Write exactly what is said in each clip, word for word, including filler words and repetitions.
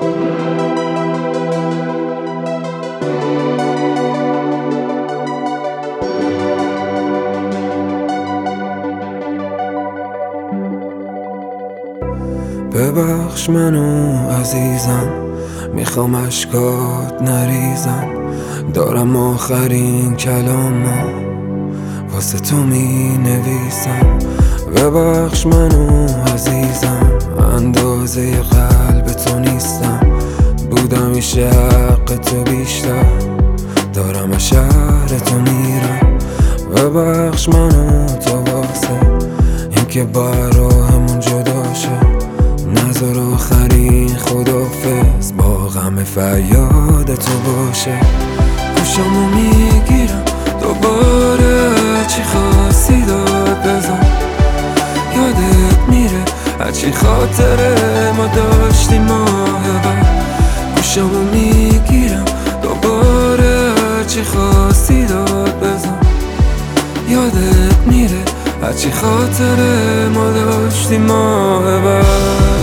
ببخش منو عزیزم، میخوام اشکات نریزم، دارم آخرین کلامو واسه تو می نویسم. ببخش منو عزیزم، اندازه قلب تو نیستم، بودم میشه حق تو بیشتر، دارم از شهر تو میرم. ببخش منو تو واسه اینکه باید راهمون جدا شه، نظر آخرین خدافظ با غم فریاد تو باشه. گوشمو میگیرم دوباره، چی خواستی داد بزن، یادت میره هرچی خاطره ما داشتیم ماه بعد. گوشمو میگیرم دوباره، چی خواستی داد بزن، یادت میره هرچی خاطره ما داشتیم ماه بعد.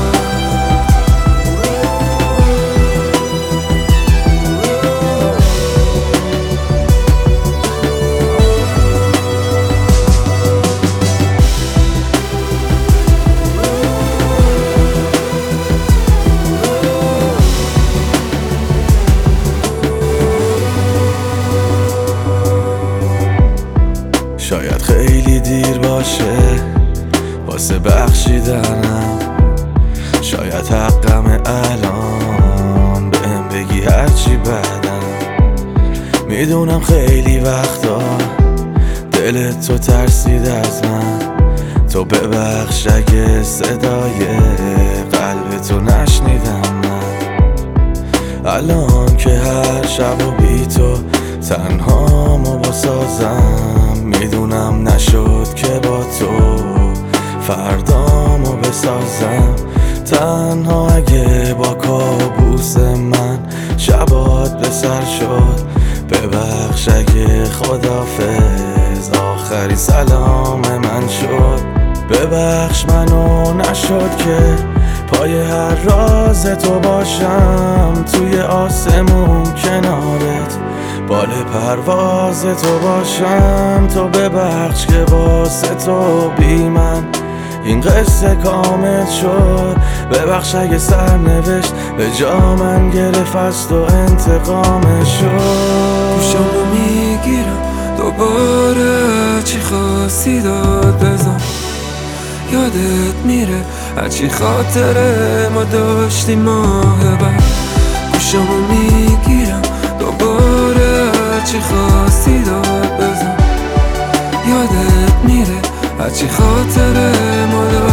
شاید خیلی دیر باشه واسه بخشیدنم، شاید حقم الان بهم بگی هرچی بعدم. میدونم خیلی وقتا دلت تو ترسید از من، تو ببخش اگه صدای قلب تو نشنیدم من. الان که هر شب و بی تو تنهامو بسازم، میدونم نشد که با تو فردامو بسازم. تنها اگه با کابوس من شبات به سر شد، ببخش اگه خدافظ آخری سلام من شد. ببخش منو نشد که پای هر راز تو باشم، توی آسمون کنارت بال پرواز تو باشم. تو ببخش که واسه تو بی من این قصه کامل شد، ببخش اگه سرنوشت به جا من گرفت از تو انتقام شد. گوشمو میگیرم دوباره، چی خواستی داد بزن، یادت میره هرچی خاطره ما داشتیم ماه بعد. گوشمو میگیرم دوباره، چی خواستی داد بزن، یادت میره هرچی خاطره ما داشتیم